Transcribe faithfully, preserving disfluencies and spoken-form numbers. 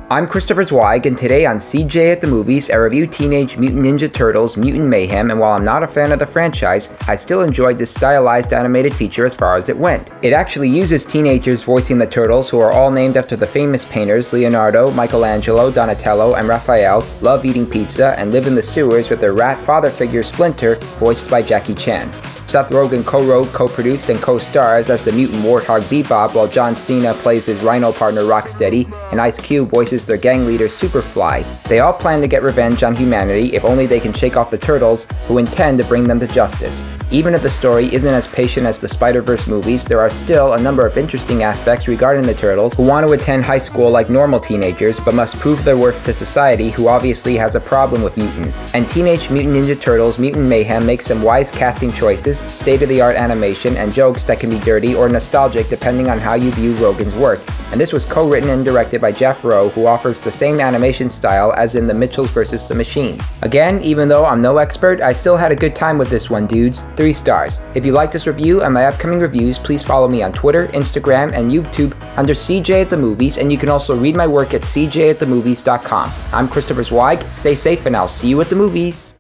I'm Christopher Zweig, and today on C J at the Movies, I review Teenage Mutant Ninja Turtles Mutant Mayhem, and while I'm not a fan of the franchise, I still enjoyed this stylized animated feature as far as it went. It actually uses teenagers voicing the Turtles, who are all named after the famous painters Leonardo, Michelangelo, Donatello, and Raphael, love eating pizza, and live in the sewers with their rat father figure Splinter, voiced by Jackie Chan. Seth Rogen co-wrote, co-produced, and co-stars as the mutant warthog Bebop, while John Cena plays his rhino partner Rocksteady, and Ice Cube voices their gang leader Superfly. They all plan to get revenge on humanity if only they can shake off the Turtles, who intend to bring them to justice. Even if the story isn't as patient as the Spider-Verse movies, there are still a number of interesting aspects regarding the Turtles, who want to attend high school like normal teenagers, but must prove their worth to society, who obviously has a problem with mutants. And Teenage Mutant Ninja Turtles Mutant Mayhem makes some wise casting choices, state-of-the-art animation, and jokes that can be dirty or nostalgic depending on how you view Rogen's work. And this was co-written and directed by Jeff Rowe, who offers the same animation style as in the Mitchells versus the Machines. Again, even though I'm no expert, I still had a good time with this one, dudes. Three stars. If you like this review and my upcoming reviews, please follow me on Twitter, Instagram, and YouTube under C J at the Movies, and you can also read my work at c j at the movies dot com. I'm Christopher Zweig. Stay safe, and I'll see you at the movies.